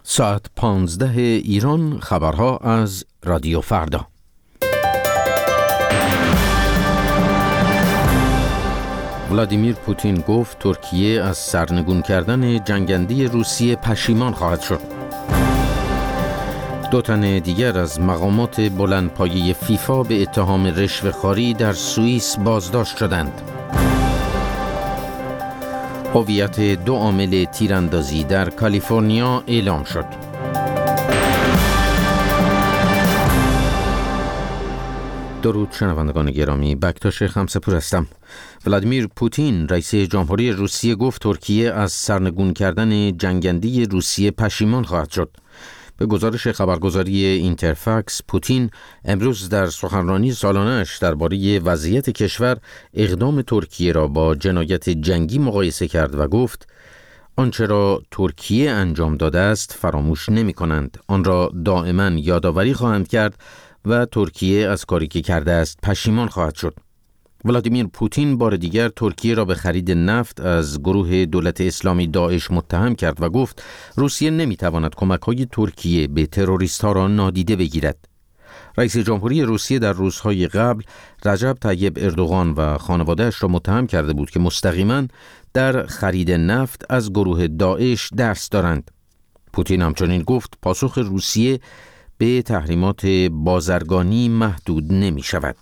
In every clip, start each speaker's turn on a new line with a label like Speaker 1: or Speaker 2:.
Speaker 1: ساعت 15 ایران، خبرها از رادیو فردا. ولادیمیر پوتین گفت ترکیه از سرنگون کردن جنگنده روسیه پشیمان خواهد شد. 2 تن دیگر از مقامات بلندپایه فیفا به اتهام رشوه‌خواری در سوئیس بازداشت شدند. هویت 2 عامل تیراندازی در کالیفرنیا اعلام شد. درود شنوندگان گرامی، بکتاش خمسه‌پور هستم. ولادیمیر پوتین رئیس جمهوری روسیه گفت ترکیه از سرنگون کردن جنگنده روسیه پشیمان خواهد شد. به گزارش خبرگزاری اینترفکس، پوتین امروز در سخنرانی سالانه‌اش درباره وضعیت کشور اقدام ترکیه را با جنایت جنگی مقایسه کرد و گفت آنچه را ترکیه انجام داده است فراموش نمی‌کنند، آن را دائما یادآوری خواهند کرد و ترکیه از کاری که کرده است پشیمان خواهد شد. ولادیمیر پوتین بار دیگر ترکیه را به خرید نفت از گروه دولت اسلامی داعش متهم کرد و گفت روسیه نمیتواند کمک‌های ترکیه به تروریست‌ها را نادیده بگیرد. رئیس جمهوری روسیه در روزهای قبل رجب طیب اردوغان و خانواده‌اش را متهم کرده بود که مستقیما در خرید نفت از گروه داعش دست دارند. پوتین همچنین گفت پاسخ روسیه به تحریمات بازرگانی محدود نمی شود.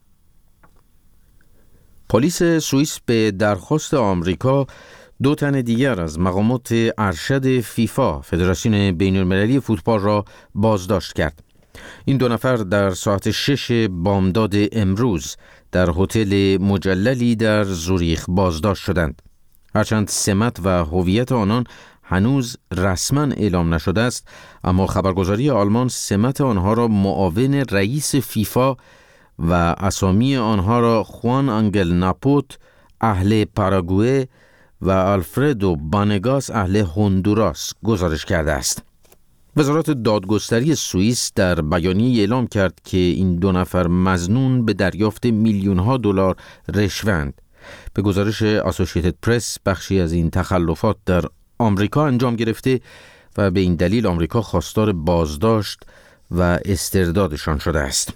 Speaker 1: پلیس سوئیس به درخواست آمریکا 2 تن دیگر از مقامات ارشد فیفا، فدراسیون بین‌المللی فوتبال را بازداشت کرد. این 2 نفر در ساعت 6 بامداد امروز در هتل مجللی در زوریخ بازداشت شدند. هرچند سمت و هویت آنان هنوز رسما اعلام نشده است، اما خبرگزاری آلمان سمت آنها را معاون رئیس فیفا و اسامی آنها را خوان آنگل ناپوت اهل پاراگوئه و آلفردو بانگاس اهل هندوراس گزارش کرده است. وزارت دادگستری سوئیس در بیانیه اعلام کرد که این 2 نفر مظنون به دریافت میلیون‌ها دلار رشوه‌اند. به گزارش اسوسییتد پرس، بخشی از این تخلفات در آمریکا انجام گرفته و به این دلیل آمریکا خواستار بازداشت و استردادشان شده است.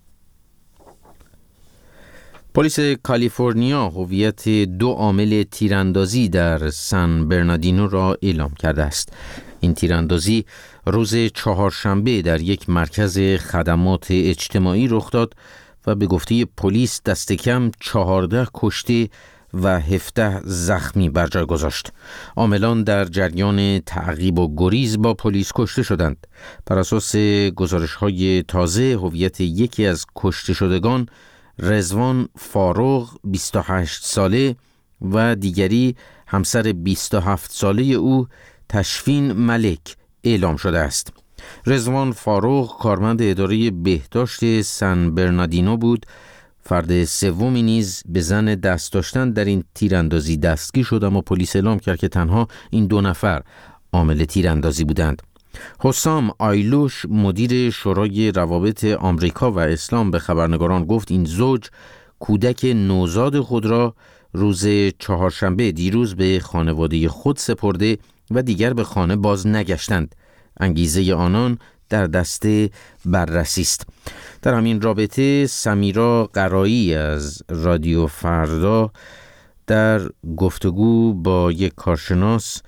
Speaker 1: پلیس کالیفرنیا هویت 2 عامل تیراندازی در سن برناردینو را اعلام کرده است. این تیراندازی روز چهارشنبه در یک مرکز خدمات اجتماعی رخ داد و به گفته پلیس دست کم 14 کشته و 17 زخمی بر جای گذاشت. عاملان در جریان تعقیب و گریز با پلیس کشته شدند. بر اساس گزارش‌های تازه، هویت یکی از کشته شدگان رضوان فاروق 28 ساله و دیگری همسر 27 ساله او تشفین ملک اعلام شده است. رضوان فاروق کارمند اداره بهداشت سن برناردینو بود. فرد سومی نیز به زن دست داشتن در این تیراندازی دستگیر شد، اما پلیس اعلام کرد که تنها این 2 نفر عامل تیراندازی بودند. حسام آیلوش مدیر شورای روابط آمریکا و اسلام به خبرنگاران گفت این زوج کودک نوزاد خود را روز چهارشنبه دیروز به خانواده خود سپرده و دیگر به خانه باز نگشتند. انگیزه آنان در دست بررسی است. در همین رابطه سمیرا قرایی از رادیو فردا در گفتگو با یک کارشناس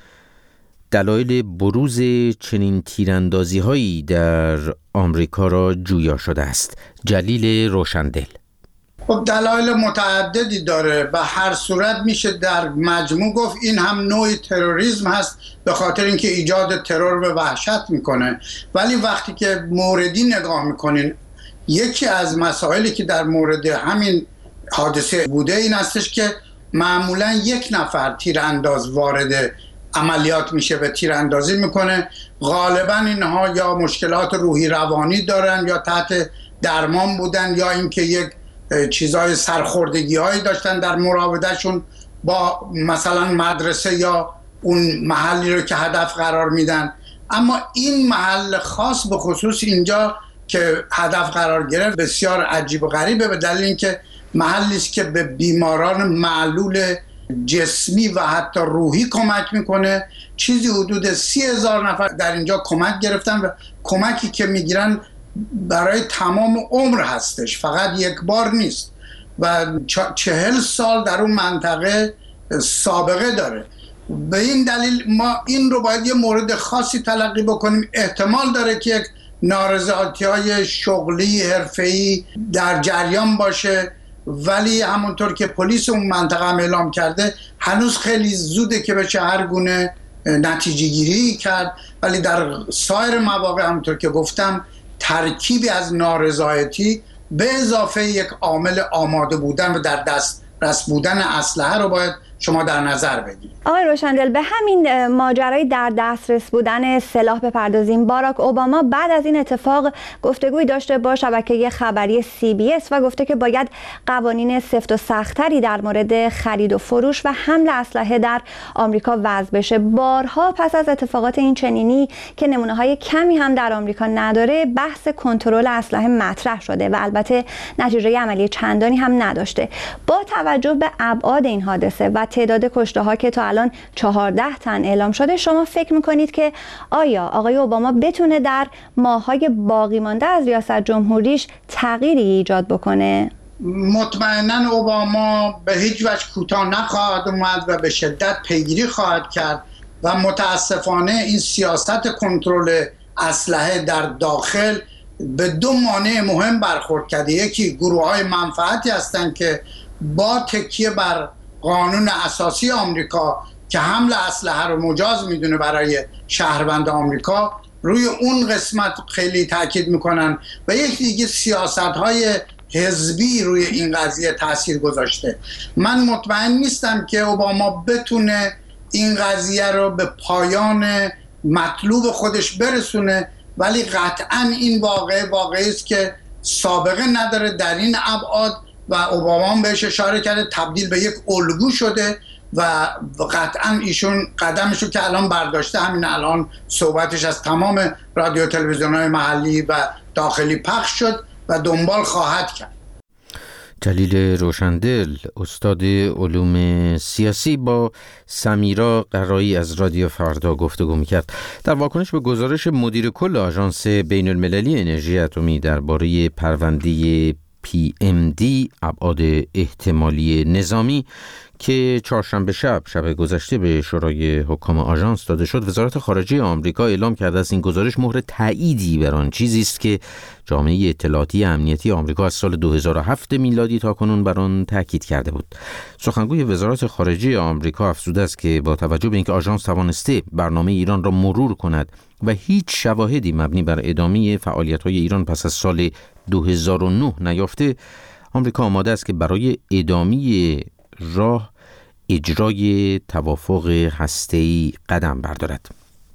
Speaker 1: دلایل بروز چنین تیراندازی هایی در آمریکا را جویا شده است. جلیل روشندل:
Speaker 2: خب دلایل متعددی داره. به هر صورت میشه در مجموع گفت این هم نوعی تروریسم هست، به خاطر اینکه ایجاد ترور و وحشت میکنه. ولی وقتی که موردی نگاه میکنین، یکی از مسائلی که در مورد همین حادثه بوده این هستش که معمولا 1 نفر تیرانداز وارد عملیات میشه و تیراندازی میکنه. غالبا اینها یا مشکلات روحی روانی دارن یا تحت درمان بودن یا اینکه یک چیزای سرخوردگی هایی داشتن در مراودهشون با مثلا مدرسه یا اون محلی رو که هدف قرار میدن. اما این محل خاص به خصوص اینجا که هدف قرار گرفت بسیار عجیب و غریبه، به دلیل اینکه محلی است که به بیماران معلول جسمی و حتی روحی کمک میکنه. چیزی حدود 30,000 نفر در اینجا کمک گرفتن و کمکی که میگیرن برای تمام عمر هستش، فقط یک بار نیست و 40 سال در اون منطقه سابقه داره. به این دلیل ما این رو باید یه مورد خاصی تلقی بکنیم. احتمال داره که یک نارضایتی‌های شغلی حرفه‌ای در جریان باشه، ولی همونطور که پلیس اون منطقه هم اعلام کرده هنوز خیلی زوده که بشه هر گونه نتیجه گیری کرد. ولی در سایر مواقع همونطور که گفتم ترکیبی از نارضایتی به اضافه یک عامل آماده بودن و در دسترس بودن اسلحه رو باید شما در نظر بگیرید.
Speaker 3: آقای روشندل، به همین ماجرای در دسترس بودن سلاح بپردازیم. باراک اوباما بعد از این اتفاق گفتگوی داشته با شبکه خبری CBS و گفته که باید قوانین سفت و سخت‌تری در مورد خرید و فروش و حمل اسلحه در آمریکا وضع بشه. بارها پس از اتفاقات این چنینی که نمونه‌های کمی هم در آمریکا نداره، بحث کنترل اسلحه مطرح شده و البته نتیجه عملی چندانی هم نداشته. با توجه به ابعاد این حادثه و تعداد کشته‌ها که تا الان 14 تن اعلام شده، شما فکر میکنید که آیا آقای اوباما بتونه در ماه‌های باقی مانده از ریاست جمهوریش تغییری ایجاد بکنه؟
Speaker 2: مطمئناً اوباما به هیچ وجه کوتاه نخواهد اومد و به شدت پیگیری خواهد کرد و متاسفانه این سیاست کنترل اسلحه در داخل به دو مانع مهم برخورد کرده. یکی گروه‌های منفعتی هستند که با تکیه بر قانون اساسی آمریکا که حمل اسلحه رو مجاز میدونه برای شهروند آمریکا، روی اون قسمت خیلی تاکید میکنن و یکی دیگه سیاست‌های حزبی روی این قضیه تاثیر گذاشته. من مطمئن نیستم که اوباما بتونه این قضیه رو به پایان مطلوب خودش برسونه، ولی قطعاً این واقعی است که سابقه نداره در این ابعاد و اوباما هم بهش اشاره کرده، تبدیل به یک الگو شده و قطعا ایشون قدمشو که الان برداشته، همین الان صحبتش از تمام رادیو تلویزیون‌های محلی و داخلی پخش شد و دنبال خواهد کرد.
Speaker 1: جلیل روشندل، استاد علوم سیاسی، با سمیرا قرایی از رادیو فردا گفتگو میکرد. در واکنش به گزارش مدیر کل آژانس بین المللی انرژی اتمی درباره پرونده PMD ابعاد احتمالی نظامی که چهارشنبه شب گذشته به شورای حکام آژانس داده شد، وزارت خارجه آمریکا اعلام کرده است این گزارش مهر تأییدی بر آن چیزی است که جامعه اطلاعاتی امنیتی آمریکا از سال 2007 میلادی تا کنون بر آن تاکید کرده بود. سخنگوی وزارت خارجه آمریکا افزوده است که با توجه به اینکه آژانس توانسته برنامه ایران را مرور کند و هیچ شواهدی مبنی بر ادامه فعالیت‌های ایران پس از سال 2009 نیافته، آمریکا آماده است که برای ادامه راه اجرای توافق هسته‌ای قدم بردارد.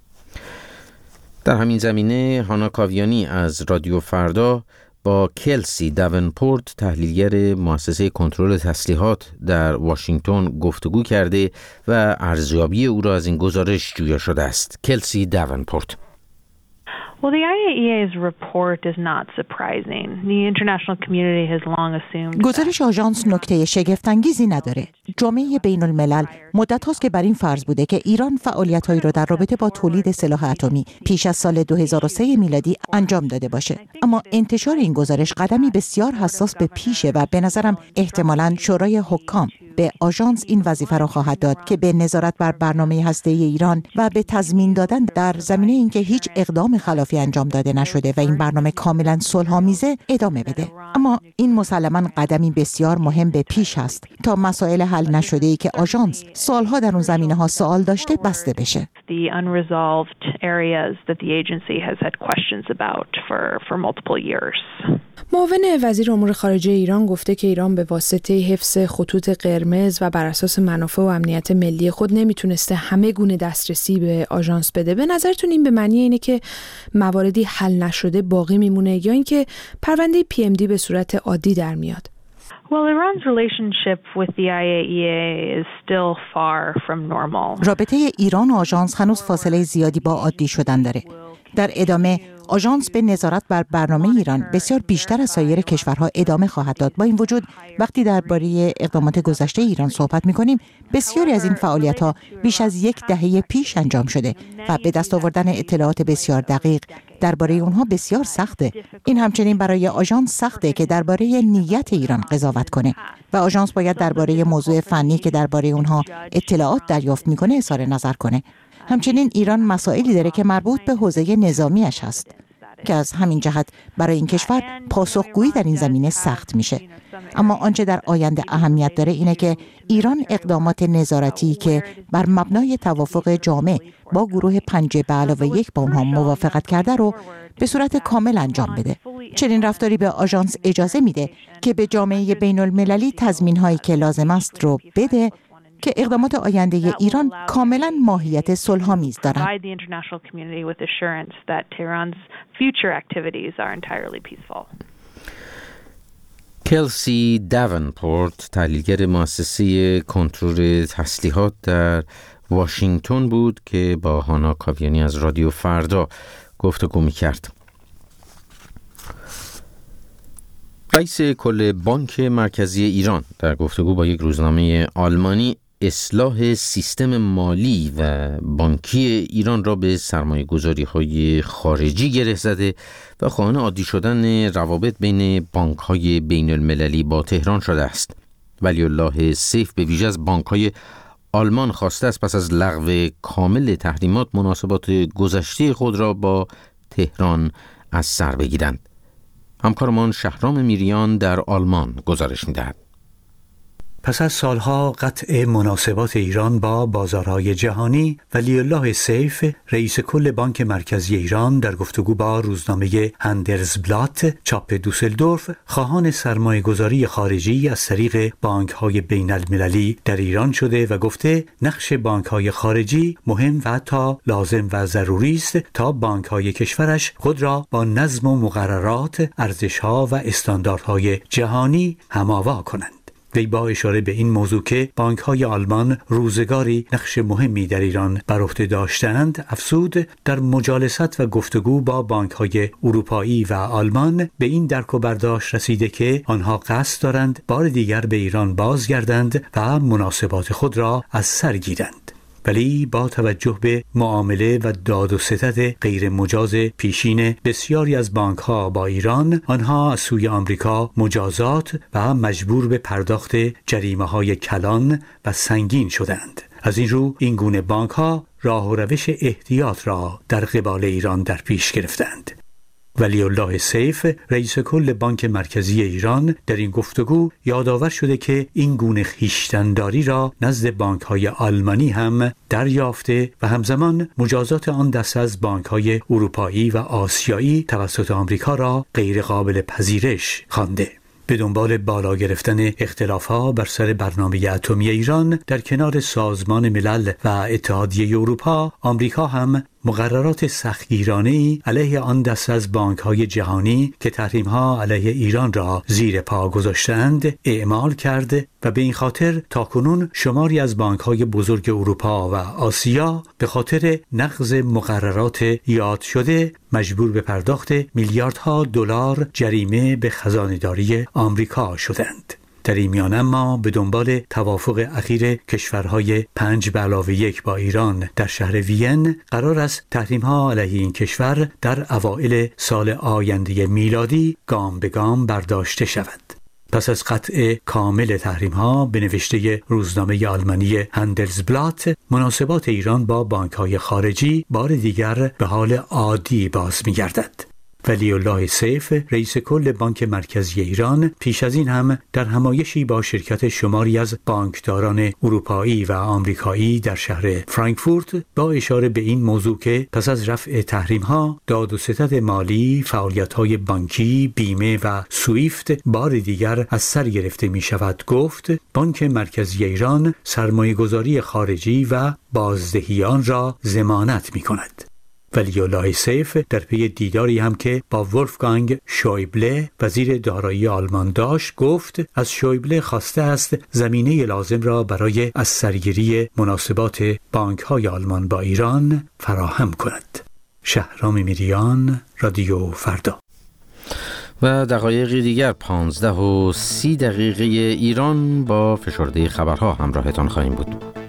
Speaker 1: در همین زمینه هانا کاویانی از رادیو فردا با کلسی داونپورت، تحلیلگر مؤسسه کنترل تسلیحات در واشنگتن، گفتگو کرده و ارزیابی او را از این گزارش جویا شده است. کلسی داونپورت:
Speaker 4: Well, the IAEA's report is not surprising. The international community has long assumed.
Speaker 5: گزارش آژانس نکته شگفت‌انگیزی نداره. جامعه بین الملل مدت هاست که بر این فرض بوده که ایران فعالیت‌هایی را در رابطه با تولید سلاح اتمی پیش از سال 2003 میلادی انجام داده باشه. اما انتشار این گزارش قدمی بسیار حساس به پیشه و به نظرم احتمالاً شورای حکام به آژانس این وظیفه را خواهد داد که به نظارت بر برنامه هسته‌ای ایران و به تضمین دادن در زمینه اینکه هیچ اقدام خلافی انجام داده نشده و این برنامه کاملا صلح‌آمیزه ادامه بده. اما این مسلماً قدمی بسیار مهم به پیش است تا مسائل حل نشده‌ای که آژانس سالها در اون زمینه‌ها سوال داشته بسته بشه.
Speaker 4: The unresolved areas that the agency has had questions about for multiple years.
Speaker 6: معاون وزیر امور خارجه ایران گفته که ایران به واسطه حفظ خطوط قرمز و بر اساس منافع و امنیت ملی خود نمیتونسته همه گونه دسترسی به آژانس بده. به نظرتون این به معنی اینه که مواردی حل نشده باقی میمونه یا اینکه پرونده PMD به صورت عادی در میاد؟
Speaker 4: Well, Iran's relationship with the IAEA is still far from normal.
Speaker 5: رابطه ایران و آژانس هنوز فاصله زیادی با عادی شدن داره. در ادامه آژانس به نظارت بر برنامه ایران بسیار بیشتر از سایر کشورها ادامه خواهد داد. با این وجود وقتی درباره اقدامات گذشته ایران صحبت می‌کنیم، بسیاری از این فعالیت‌ها بیش از یک دهه پیش انجام شده و به دست آوردن اطلاعات بسیار دقیق درباره اونها بسیار سخته. این همچنین برای آژانس سخته که درباره نیت ایران قضاوت کنه و آژانس باید درباره موضوع فنی که درباره اونها اطلاعات دریافت می‌کنه اظهار نظر کنه. همچنین ایران مسائلی داره که مربوط به حوزه نظامیش هست که از همین جهت برای این کشور پاسخگویی در این زمینه سخت میشه. اما آنچه در آینده اهمیت داره اینه که ایران اقدامات نظارتی که بر مبنای توافق جامع با گروه 5+1 با اونها موافقت کرده رو به صورت کامل انجام بده. چنین رفتاری به آژانس اجازه میده که به جامعه بین المللی تضمین‌هایی که لازم است رو بده که اقدامات آینده ایران کاملا ماهیت صلح‌آمیز دارند.
Speaker 1: کلسی داونپورت، تحلیلگر مؤسسه کنترل تسلیحات در واشنگتن بود که با هانا کاویانی از رادیو فردا گفتگو می‌کرد. رئیس کل بانک مرکزی ایران در گفتگو با یک روزنامه آلمانی اصلاح سیستم مالی و بانکی ایران را به سرمایه‌گذاری‌های خارجی گره زده و خواهان عادی شدن روابط بین بانک‌های بین المللی با تهران شده است. ولی الله سیف به ویژه از بانک‌های آلمان خواسته است پس از لغو کامل تحریمات مناسبات گذشته خود را با تهران از سر بگیرند. همکارمان شهرام میریان در آلمان گزارش می‌دهد.
Speaker 7: پس از سالها قطع مناسبات ایران با بازارهای جهانی، ولی الله سیف، رئیس کل بانک مرکزی ایران، در گفتگو با روزنامه هندرزبلات چاپ دوسلدورف خواهان سرمایه‌گذاری خارجی از طریق بانک‌های بین المللی در ایران شده و گفته نقش بانک‌های خارجی مهم و حتی لازم و ضروری است تا بانک‌های کشورش خود را با نظم و مقررات، ارزش‌ها و استانداردهای جهانی هم‌آوا کنند. وی با اشاره به این موضوع که بانک‌های آلمان روزگاری نقش مهمی در ایران بر عهده داشتند، افزود در مجالست و گفتگو با بانک‌های اروپایی و آلمان به این درک و برداشت رسیده که آنها قصد دارند بار دیگر به ایران بازگردند و مناسبات خود را از سر گیرند. ولی با توجه به معامله و داد و ستد غیر مجاز پیشین بسیاری از بانک‌ها با ایران، آنها از سوی آمریکا مجازات و مجبور به پرداخت جریمه‌های کلان و سنگین شدند. از این رو این گونه بانک‌ها راه و روش احتیاط را در قبال ایران در پیش گرفتند. ولی الله سیف، رئیس کل بانک مرکزی ایران، در این گفتگو یادآور شده که این گونه خویشتن‌داری را نزد بانک‌های آلمانی هم دریافته و همزمان مجازات آن دسته از بانک‌های اروپایی و آسیایی توسط آمریکا را غیر قابل پذیرش خوانده. به دنبال بالا گرفتن اختلاف‌ها بر سر برنامه اتمی ایران در کنار سازمان ملل و اتحادیه اروپا، آمریکا هم مقررات سختگیرانه‌ای علیه آن دسته از بانک‌های جهانی که تحریم‌ها علیه ایران را زیر پا گذاشتند اعمال کرد و به این خاطر تاکنون شماری از بانک‌های بزرگ اروپا و آسیا به خاطر نقض مقررات یاد شده مجبور به پرداخت میلیاردها دلار جریمه به خزانه‌داری آمریکا شدند. در این میان اما به دنبال توافق اخیر کشورهای 5+1 با ایران در شهر وین، قرار است تحریم‌ها علیه این کشور در اوایل سال آینده میلادی گام به گام برداشته شود. پس از قطع کامل تحریم‌ها، به نوشته روزنامه آلمانی هندرزبلات، مناسبات ایران با بانک‌های خارجی بار دیگر به حال عادی باز می‌گردد. ولی الله سیف، رئیس کل بانک مرکزی ایران، پیش از این هم در همایشی با شرکت شماری از بانکداران اروپایی و آمریکایی در شهر فرانکفورت با اشاره به این موضوع که پس از رفع تحریم‌ها، داد و ستد مالی، فعالیت‌های بانکی، بیمه و سویفت بار دیگر از سر گرفته می‌شود، گفت بانک مرکزی ایران سرمایه‌گذاری خارجی و بازدهی آن را ضمانت می‌کند. ولی الله سیف در پی دیداری هم که با ولفگانگ شویبله وزیر دارایی آلمان داشت، گفت از شویبله خواسته است زمینه لازم را برای از سرگیری مناسبات بانک‌های آلمان با ایران فراهم کند. شهرام میریان، رادیو فردا.
Speaker 1: و دقایقی دیگر 15:30 ایران با فشرده خبرها همراهتان خواهیم بود.